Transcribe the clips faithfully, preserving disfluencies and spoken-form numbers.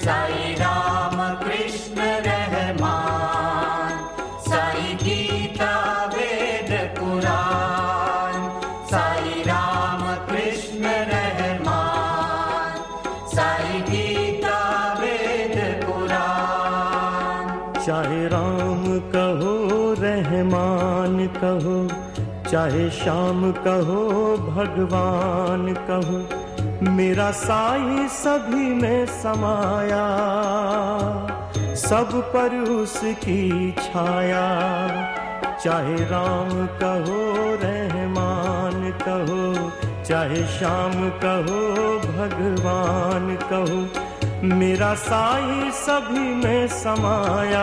साई राम कृष्ण रहमान, साई गीता वेद पुराण, साई राम कृष्ण रहमान, साई गीता वेद पुराण। चाहे राम कहो रहमान कहो, चाहे श्याम कहो भगवान कहो, मेरा साई सभी में समाया, सब पर उसकी छाया। चाहे राम कहो रहमान कहो, चाहे श्याम कहो भगवान कहो, मेरा साई सभी में समाया,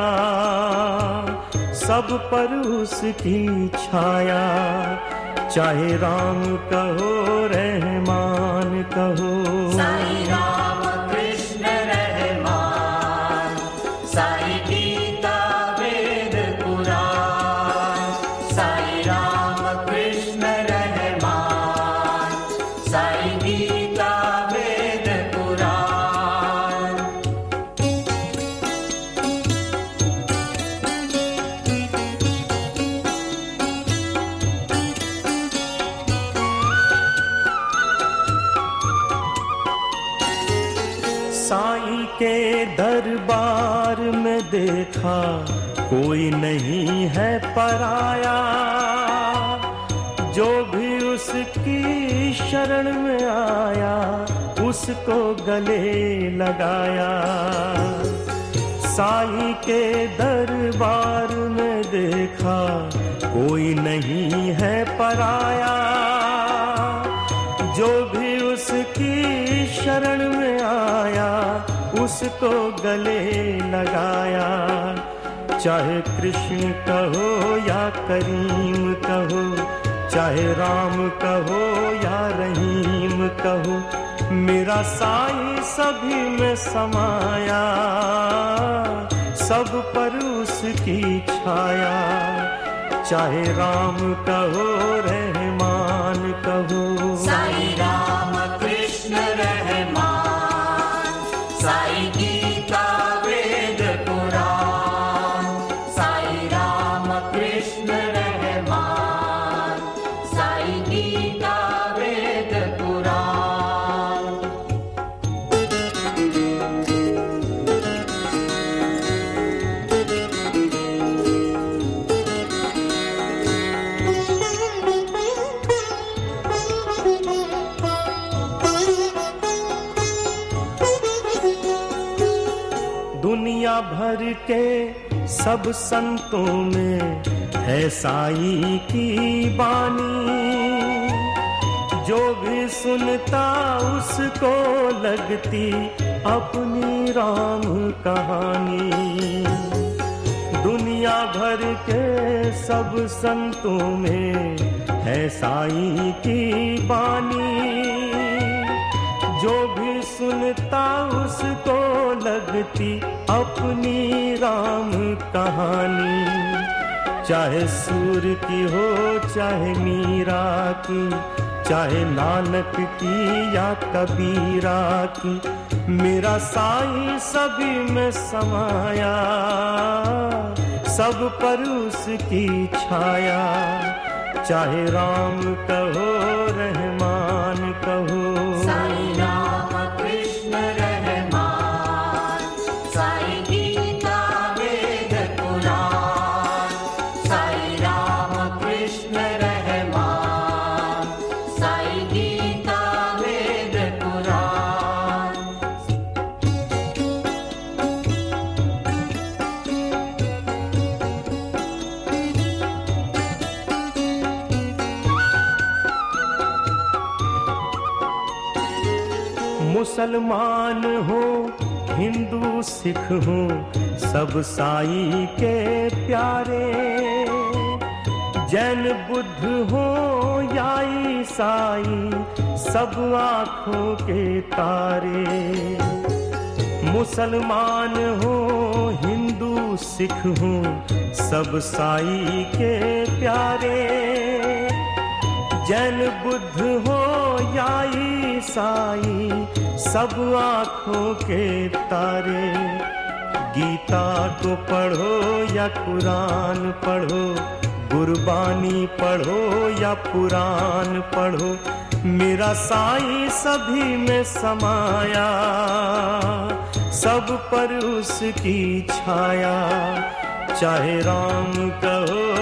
सब पर उसकी छाया। चाहे राम कहो रहमान कहो, साई राम कृष्ण रहमान, साई गीता वेद पुराण, साई राम कृष्ण रहमान, साई गीता वेद पुराण। साई के दरबार में देखा कोई नहीं है पराया, जो भी उसकी शरण में आया उसको गले लगाया। साई के दरबार में देखा कोई नहीं है पराया, जो भी उसकी शरण में आया उसको गले लगाया। चाहे कृष्ण कहो या करीम कहो, चाहे राम कहो या रहीम कहो, मेरा साई सभी में समाया, सब पर उसकी छाया। चाहे राम कहो रहमान कहो, साई राम कृष्ण रहमान, साई गीता वेद पुराण, साई राम कृष्ण रहमान, साई गीता वेद पुराण। दुनिया भर के सब संतों में है साई की बानी, जो भी सुनता उसको लगती अपनी राम कहानी। दुनिया भर के सब संतों में है साई की बानी, जो भी सुनता उसको लगती अपनी राम कहानी। चाहे सूर की हो चाहे मीरा की, चाहे नानक की या कबीरा की, मेरा साई सभी में समाया, सब पर उसकी छाया। चाहे राम कहो रहमान कहो, साई राम कृष्ण रहमान, साई गीता वेद पुराण, साई राम कृष्ण रहमान, साई गीता वेद पुराण। मुसलमान हो हिंदू सिख हो सब साई के प्यारे, जैन बुद्ध हो या ईसाई सब आँखों के तारे। मुसलमान हो हिंदू सिख हो सब साई के प्यारे, जैन बुद्ध हो या ईसाई, सब आँखों के तारे। गीता को पढ़ो या कुरान पढ़ो, गुरबानी पढ़ो या पुराण पढ़ो, मेरा साईं सभी में समाया, सब पर उसकी छाया। चाहे राम कहो